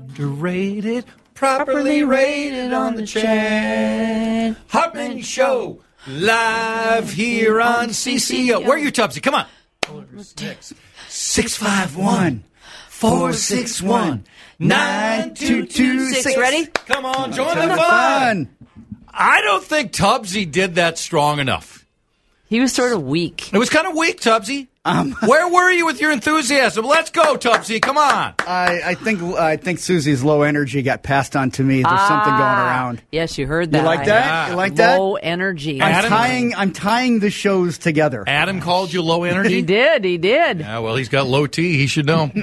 underrated, properly rated on the chain. Hartman Show, live here on CCO. Where are you, Tubbsy? Come on. 651-461-9226. Ready? Come on, join the fun. I don't think Tubbsy did that strong enough. He was sort of weak. It was kind of weak, Tubbsy. Where were you with your enthusiasm? Let's go, Tubbsy. Come on. I think Susie's low energy got passed on to me. There's something going around. Yes, you heard that. You like that? Yeah. You like that? Low energy. I'm tying the shows together. Adam called you low energy? He did. Yeah, well, he's got low T. He should know.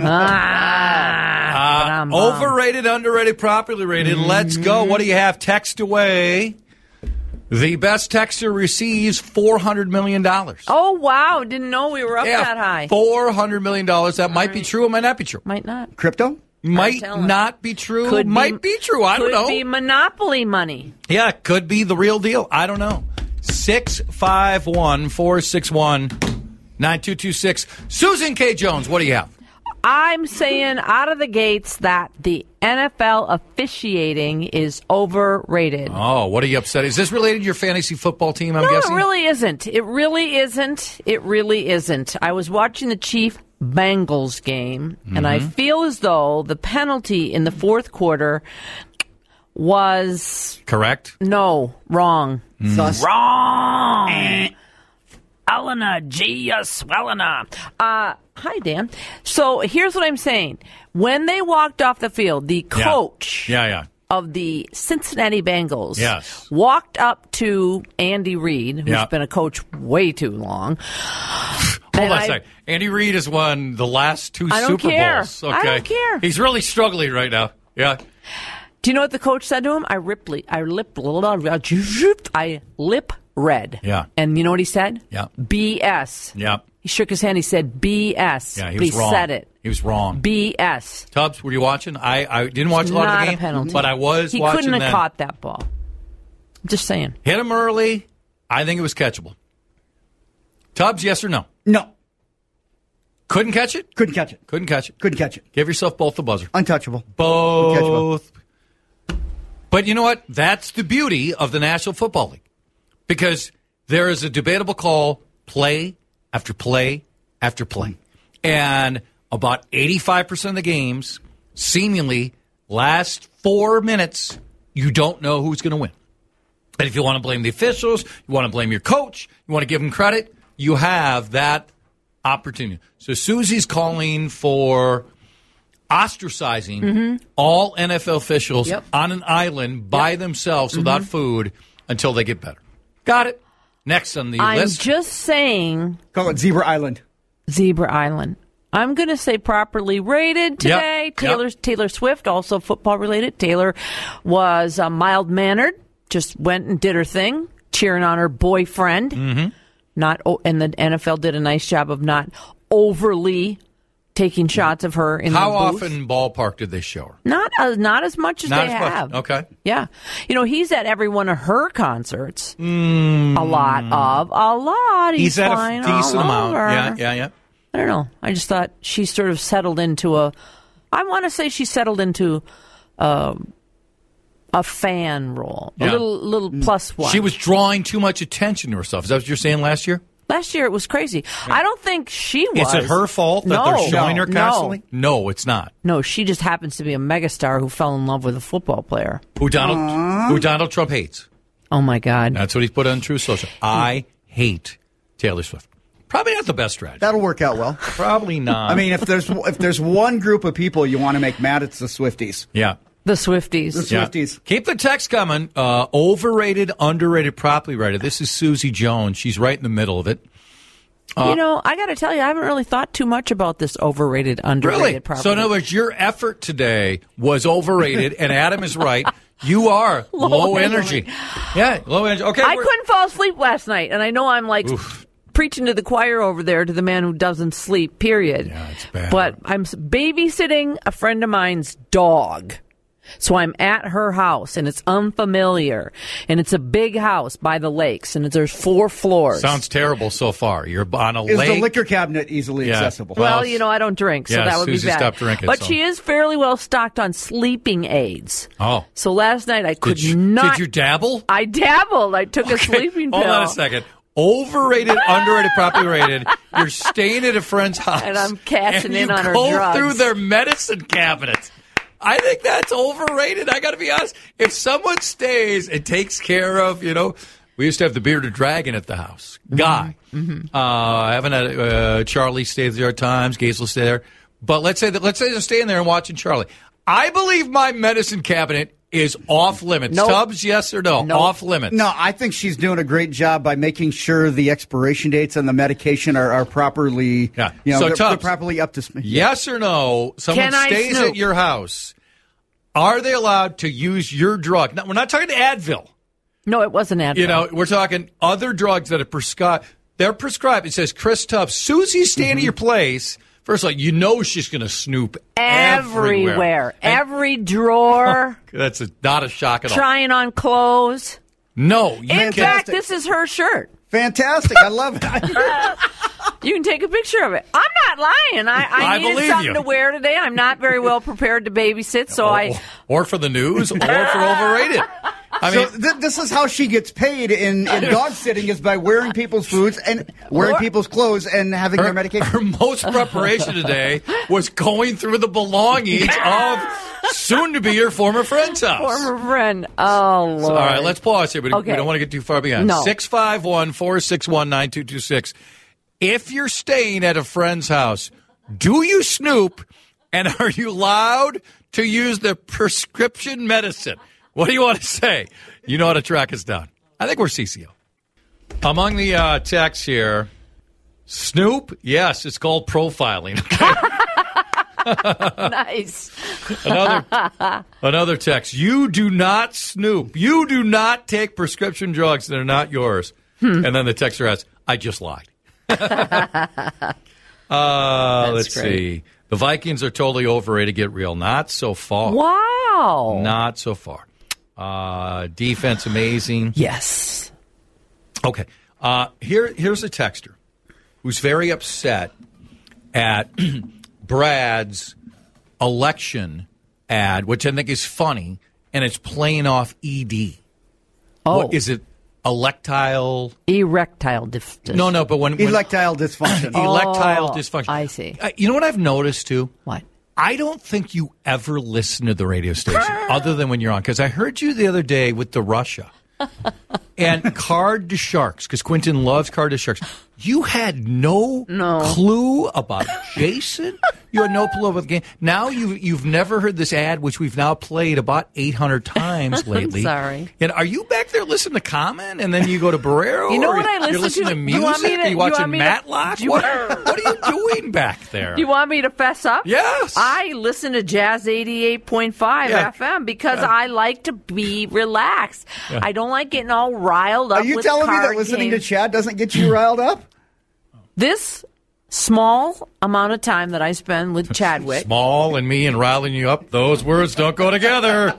Overrated, underrated, properly rated. Let's go. What do you have? Text away. The best texter receives $400 million. Oh, wow. Didn't know we were up that high. $400 million. That might be true. It might not be true. Might not. Crypto? Might not be true. Might be true. I don't know. Could be Monopoly money. Yeah, could be the real deal. I don't know. 651-461-9226. Susan K. Jones, what do you have? I'm saying out of the gates that the NFL officiating is overrated. Oh, what are you upset? Is this related to your fantasy football team, I'm guessing? No, it really isn't. It really isn't. It really isn't. I was watching the Chiefs-Bengals game, and I feel as though the penalty in the fourth quarter was... Correct? No, wrong. Sus. Wrong! Elena G. Swellena. Hi, Dan. So here's what I'm saying. When they walked off the field, the coach of the Cincinnati Bengals walked up to Andy Reid, who's been a coach way too long. Hold on a second. Andy Reid has won the last two Super Bowls. Okay. I don't care. He's really struggling right now. Yeah. Do you know what the coach said to him? I lip read. Yeah. And you know what he said? Yeah. BS. Yeah. He shook his hand. He said BS. Yeah, he was wrong. He said it. He was wrong. BS. Tubbs, were you watching? I didn't watch a lot of the game, penalty. but I was he watching. He couldn't have then. caught that ball. Just saying. Hit him early. I think it was catchable. Tubbs, yes or no? No. Couldn't catch it? Couldn't catch it. Couldn't catch it. Couldn't catch it. Give yourself both the buzzer. Untouchable. Both. Uncatchable. But you know what? That's the beauty of the National Football League. Because there is a debatable call play after play after play. And about 85% of the games, seemingly, last 4 minutes, you don't know who's going to win. And if you want to blame the officials, you want to blame your coach, you want to give them credit, you have that opportunity. So Susie's calling for ostracizing all NFL officials on an island by themselves without food until they get better. Got it. Next on the list. I'm just saying. Call it Zebra Island. Zebra Island. I'm going to say properly rated today. Taylor Swift, also football related. Taylor was mild-mannered, just went and did her thing, cheering on her boyfriend. And the NFL did a nice job of not overly taking shots of her in the booth. How often ballpark did they show her? Not as much as they have. Okay. Yeah. You know, he's at every one of her concerts. A lot. He's at flying a decent all amount. over. Yeah. I don't know. I just thought she sort of settled into a fan role. Yeah. A little plus one. She was drawing too much attention to herself. Is that what you're saying last year? Last year it was crazy. Yeah. I don't think she was. Is it her fault that they're showing her constantly? No, it's not. No, she just happens to be a megastar who fell in love with a football player. Who Donald Trump hates. Oh, my God. That's what he's put on Truth Social. I hate Taylor Swift. Probably not the best strategy. That'll work out well. Probably not. I mean, if there's one group of people you want to make mad, it's the Swifties. Yeah. The Swifties. The Swifties. Yeah. Keep the text coming. Overrated, underrated, properly rated. This is Susie Jones. She's right in the middle of it. I got to tell you, I haven't really thought too much about this overrated, underrated, properly. So in other words, your effort today was overrated, and Adam is right. You are low energy. Yeah, low energy. Okay. I couldn't fall asleep last night, and I know I'm like... preaching to the choir over there, to the man who doesn't sleep, period. Yeah, it's bad. But I'm babysitting a friend of mine's dog. So I'm at her house, and it's unfamiliar, and it's a big house by the lakes, and there's 4 floors. Sounds terrible so far. You're on a Is lake. the liquor cabinet easily accessible? Well, I don't drink, so that would Susie be bad. stopped drinking, but so. she is fairly well stocked on sleeping aids. Oh. So last night I could not. Did you dabble? I dabbled. I took a sleeping pill. Hold on a second. Overrated, underrated, properly rated. You're staying at a friend's house. And I'm cashing in on her drugs. drugs. You go through their medicine cabinets. I think that's overrated. I got to be honest. If someone stays and takes care of, we used to have the bearded dragon at the house. Guy. Mm-hmm. I haven't had Charlie stay there at times. Gaze will stay there. But let's say they're staying there and watching Charlie. I believe my medicine cabinet is off limits. Nope. Tubbs, yes or no? Nope. Off limits. No, I think she's doing a great job by making sure the expiration dates on the medication are properly, so they're Tubbs, properly up to speed. Yes or no? Someone stays at your house. Are they allowed to use your drug? Now, we're not talking Advil. No, it wasn't Advil. We're talking other drugs that are prescribed. They're prescribed. It says, Chris Tubbs, Susie's staying at your place. First of all, she's going to snoop everywhere. Every drawer. That's not a shock at all. Trying on clothes. No. In fact, this is her shirt. Fantastic. I love it. You can take a picture of it. I'm not lying. I needed something to wear today. I'm not very well prepared to babysit, so Or for the news, or for overrated. This is how she gets paid in dog sitting, is by wearing people's foods and wearing people's clothes and having their medication. Her most preparation today was going through the belongings of soon-to-be your former friend's house. Former friend. Oh, Lord. So, all right, let's pause here, but we don't want to get too far beyond. No. 651-461-9226. If you're staying at a friend's house, do you snoop, and are you allowed to use their prescription medicine? What do you want to say? You know how to track us down. I think we're CCO. Among the texts here, snoop, yes, it's called profiling. Nice. Another text, you do not snoop. You do not take prescription drugs that are not yours. And then the texter asks, I just lied. Let's see. The Vikings are totally overrated. Get real. Not so far. Wow. Not so far. Defense amazing. Yes. Okay. Here's a texter who's very upset at Brad's election ad, which I think is funny, and it's playing off ED. Oh. What is it? Erectile dysfunction. No, but when erectile dysfunction. Erectile dysfunction. I see. You know what I've noticed too? What? I don't think you ever listen to the radio station other than when you're on. Because I heard you the other day with the Russia and Card to Sharks, because Quentin loves Card to Sharks. You had no clue about Jason. You had no clue about the game. Now you've never heard this ad, which we've now played about 800 times lately. I'm sorry. And are you back there listening to Common, and then you go to Barrero? You know what I You're listen listening to music? Are you watching Matlock? What are you doing back there? You want me to fess up? Yes. I listen to Jazz 88.5 FM because I like to be relaxed. Yeah. I don't like getting all riled up. Are you telling me that listening to Chad doesn't get you riled up? This small amount of time that I spend with Chadwick. Small and me and riling you up, those words don't go together.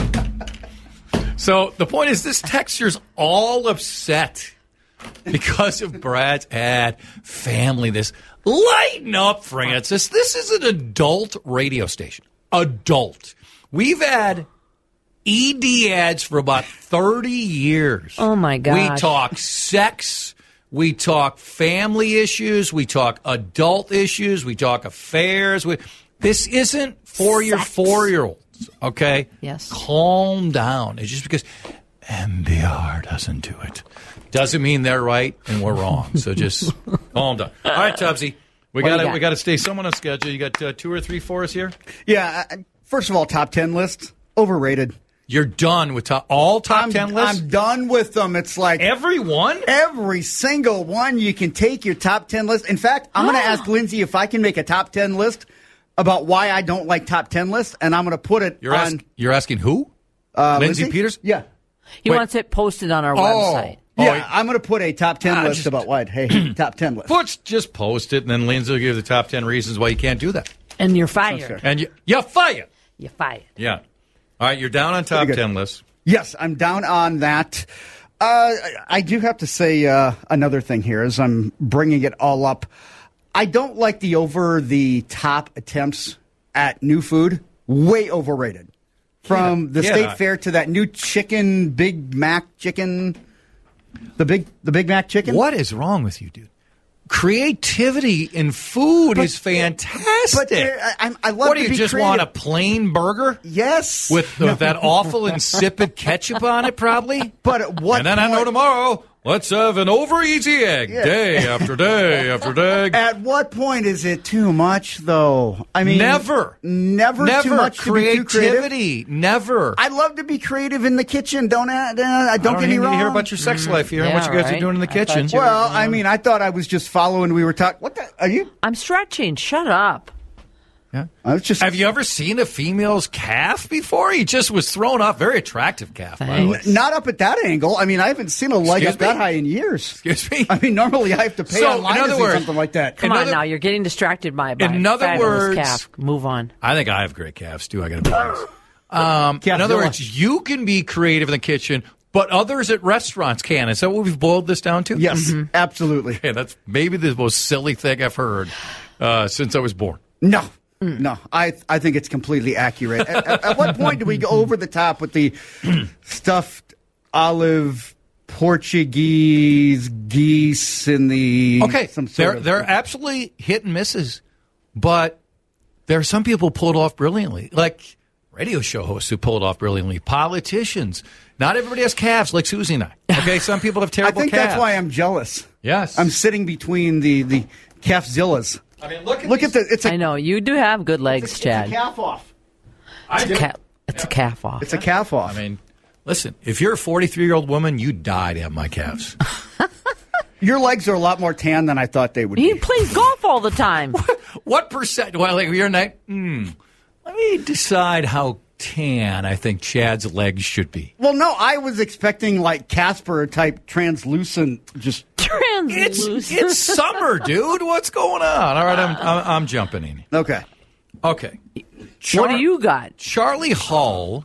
So the point is, this texture's all upset because of Brad's ad. Family, this. Lighten up, Francis. This is an adult radio station. Adult. We've had ED ads for about 30 years. Oh, my gosh. We talk sex. We talk family issues. We talk adult issues. We talk affairs. This isn't for your 4-year-olds, okay? Yes. Calm down. It's just because NPR doesn't do it. Doesn't mean they're right and we're wrong. So just calm down. All right, Tubbsy. We got to stay somewhat on schedule. You got 2 or 3 for us here? Yeah. First of all, top 10 lists, overrated. You're done with all top 10 lists? I'm done with them. It's like every one? Every single one. You can take your top 10 list. In fact, I'm going to ask Lindsay if I can make a top 10 list about why I don't like top 10 lists, and I'm going to put it You're asking who? Lindsay Peters? Yeah. He wants it posted on our website. Yeah, I'm going to put a top 10 list about why. Hey, top 10 list. Just post it, and then Lindsay will give the top 10 reasons why you can't do that. And you're fired. And you're fired. You're fired. Yeah. All right, you're down on top 10 list. Yes, I'm down on that. I do have to say another thing here as I'm bringing it all up. I don't like the over-the-top attempts at new food. Way overrated. From the state fair to that new chicken, Big Mac chicken, the Big Mac chicken. What is wrong with you, dude? Creativity in food is fantastic. But I love what do to you be just creative. want a plain burger? Yes, with that awful insipid ketchup on it, probably. But at what? And then point, I know tomorrow. Let's have an over easy egg day after day after day. At what point is it too much, though? I mean, never too much creativity. Never. I love to be creative in the kitchen. Don't get me wrong. I don't need to hear about your sex life here and what you guys are doing in the kitchen. Well, I mean, I thought I was just following. We were talking. What the? Are you? I'm stretching. Shut up. Yeah. I was just. Have you ever seen a female's calf before? He just was thrown off. Very attractive calf, by the way. Not up at that angle. I mean, I haven't seen a leg up that high in years. Excuse me? I mean, normally I have to pay online to see something like that. Come on now, you're getting distracted by in other words, calf. Move on. I think I have great calves, too. I got to be honest. In other words, you can be creative in the kitchen, but others at restaurants can. Is that what we've boiled this down to? Yes, absolutely. Okay, that's maybe the most silly thing I've heard since I was born. No, I think it's completely accurate. At what point do we go over the top with the stuffed olive Portuguese geese in the they're absolutely hit and misses, but there are some people pull it off brilliantly, like radio show hosts who pull it off brilliantly, politicians. Not everybody has calves like Susie and I. Okay, some people have terrible calves. I think that's why I'm jealous. Yes. I'm sitting between the calfzillas. I mean, look at I know you do have good legs, Chad. It's a calf off. It's a calf off. It's a calf off. I mean, listen, if you're a 43-year-old woman, you die to have my calves. Your legs are a lot more tan than I thought they would be. He plays golf all the time. What percent? Well, like you're not. Let me decide how tan I think Chad's legs should be. Well, no, I was expecting like Casper type translucent, just translucent. It's summer, dude. What's going on? All right, I'm jumping in. Okay. What do you got? Charlie Hull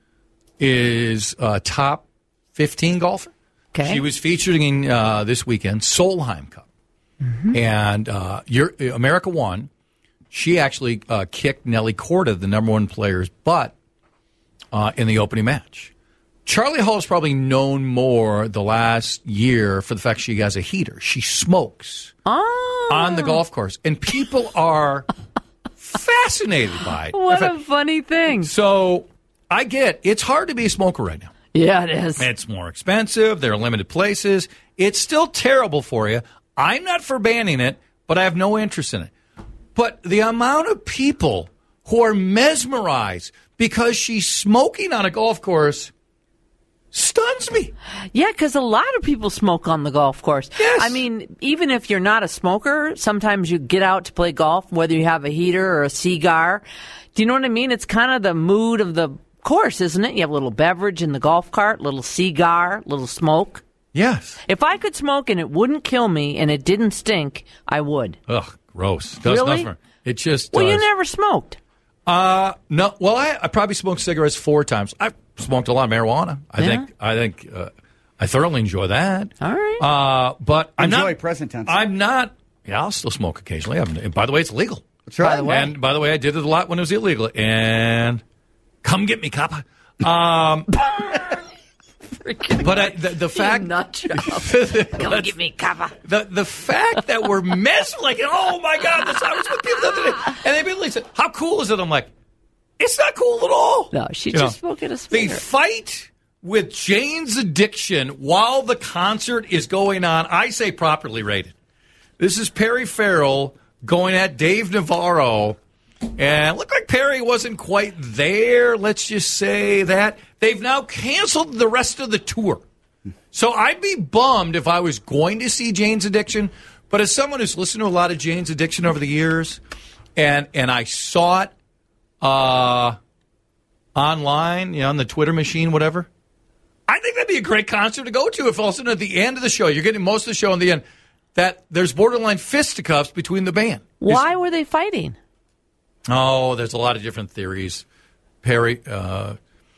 is a top 15 golfer. Okay. She was featured in this weekend Solheim Cup, and America won. She actually kicked Nelly Korda, the number one player's butt, in the opening match. Charlie Hull is probably known more the last year for the fact she has a heater. She smokes on the golf course, and people are fascinated by it. What a funny thing. So I get it's hard to be a smoker right now. Yeah, it is. It's more expensive. There are limited places. It's still terrible for you. I'm not for banning it, but I have no interest in it. But the amount of people who are mesmerized because she's smoking on a golf course stuns me. Yeah, because a lot of people smoke on the golf course. Yes. I mean, even if you're not a smoker, sometimes you get out to play golf, whether you have a heater or a cigar. Do you know what I mean? It's kind of the mood of the course, isn't it? You have a little beverage in the golf cart, little cigar, little smoke. Yes. If I could smoke and it wouldn't kill me and it didn't stink, I would. Ugh, gross. Does really? nothing. It just Well, does. you never smoked. No. Well, I probably smoked cigarettes 4 times. I've smoked a lot of marijuana. I think I thoroughly enjoy that. All right. But I'm enjoy not. present tense. I'm not. Yeah, I'll still smoke occasionally. And by the way, it's legal. That's right. And by the way, I did it a lot when it was illegal. And come get me, copper. But the fact, nut job. Come get me, cover. The fact that we're messing like, oh my God, this I was with people the other day, and they immediately said, "How cool is it?" I'm like, it's not cool at all. No, she just spoke at a They fight with Jane's Addiction while the concert is going on. I say properly rated. This is Perry Farrell going at Dave Navarro. And it looked like Perry wasn't quite there. Let's just say that. They've now canceled the rest of the tour. So I'd be bummed if I was going to see Jane's Addiction. But as someone who's listened to a lot of Jane's Addiction over the years, and I saw it online, on the Twitter machine, whatever, I think that'd be a great concert to go to if all of a sudden at the end of the show, you're getting most of the show in the end, that there's borderline fisticuffs between the band. Why were they fighting? Oh, there's a lot of different theories. Perry,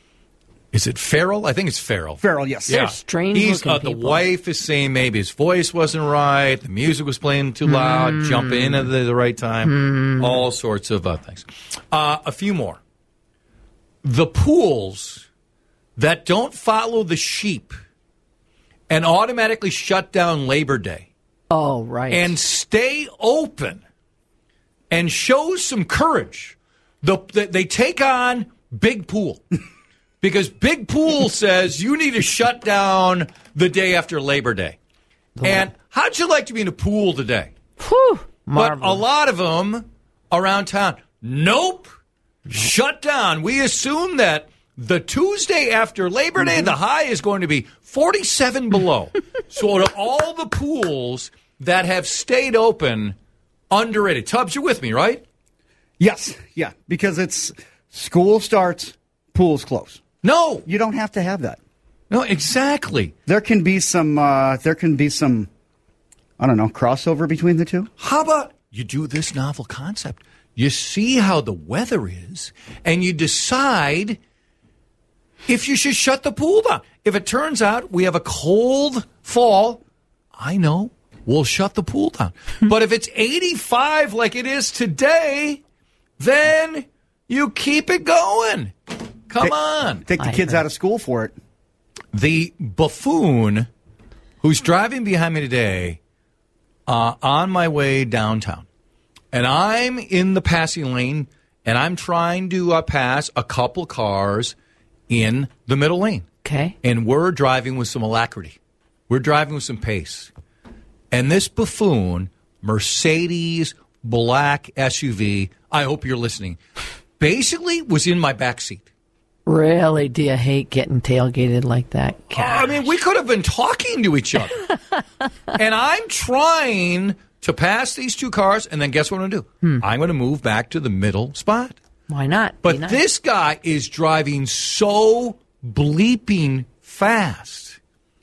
Is it Farrell? I think it's Farrell. Farrell, yes. They're strange-looking The people. wife is saying maybe his voice wasn't right, the music was playing too loud, jumping in at the right time, all sorts of things. A few more. The pools that don't follow the sheep and automatically shut down Labor Day Oh, right. and stay open and show some courage. They take on Big Pool. Because Big Pool says you need to shut down the day after Labor Day. And how'd you like to be in a pool today? Whew, But a lot of them around town, nope, shut down. We assume that the Tuesday after Labor Day, the high is going to be 47 below. So to all the pools that have stayed open, underrated. Tubbs, you're with me, right? Yes, yeah, because it's school starts, pools close. No. You don't have to have that. No, exactly. There can be some, I don't know, crossover between the two. How about you do this novel concept? You see how the weather is, and you decide if you should shut the pool down. If it turns out we have a cold fall, I know, we'll shut the pool down. But if it's 85 like it is today, then you keep it going. Come on. Take the kids out of school for it. The buffoon who's driving behind me today on my way downtown, and I'm in the passing lane, and I'm trying to pass a couple cars in the middle lane. Okay. And we're driving with some alacrity. We're driving with some pace. And this buffoon, Mercedes black SUV, I hope you're listening, basically was in my backseat. Really? Do you hate getting tailgated like that? I mean, we could have been talking to each other. And I'm trying to pass these two cars, and then guess what I'm going to do? I'm going to move back to the middle spot. Why not? But this guy is driving so bleeping fast.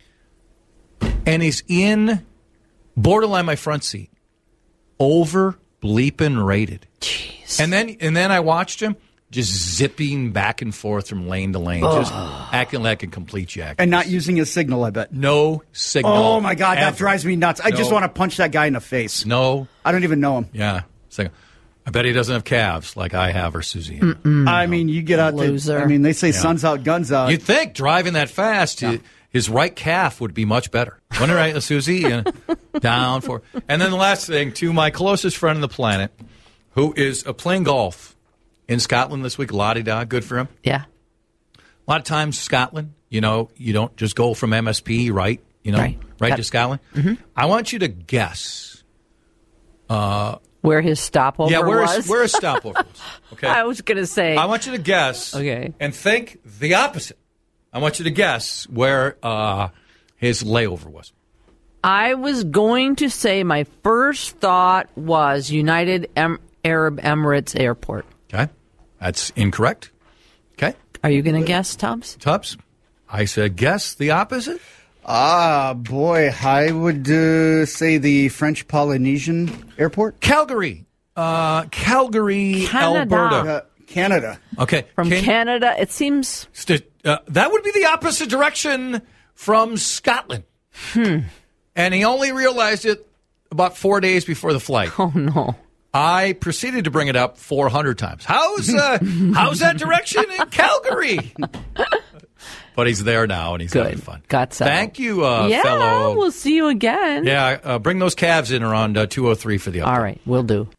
And he's in borderline my front seat. Over bleeping rated. Jeez. And then I watched him just zipping back and forth from lane to lane, just acting like a complete jackass. And not using his signal, I bet. No signal. Oh, my God, that ever. drives me nuts. I just want to punch that guy in the face. No. I don't even know him. Yeah. Signal. I bet he doesn't have calves like I have or Susie. I mean, you get out Loser. there. I mean, they say sun's out, guns out. You'd think driving that fast, his right calf would be much better. Wasn't it right, Susie? Down for. And then the last thing, to my closest friend on the planet, who is playing golf in Scotland this week, la-di-da, good for him. Yeah. A lot of times, Scotland, you don't just go from MSP, right? Right to Scotland. Mm-hmm. I want you to guess. Where his stopover was? Where his stopover was. Okay. I was going to say. I want you to guess. Okay. And think the opposite. I want you to guess where his layover was. I was going to say my first thought was United Arab Emirates Airport. Okay. That's incorrect. Okay. Are you going to guess, Tubbs? Tubbs? I said guess the opposite. Boy, I would say the French Polynesian airport. Calgary. Calgary, Canada. Alberta. Canada. Okay. From Canada, it seems. That would be the opposite direction from Scotland. And he only realized it about 4 days before the flight. Oh, no. I proceeded to bring it up 400 times. How's that direction in Calgary? But he's there now, and he's having fun. Got settled. Thank you, yeah, fellow. We'll see you again. Yeah, bring those calves in around 2:03 for the update. All right, will do.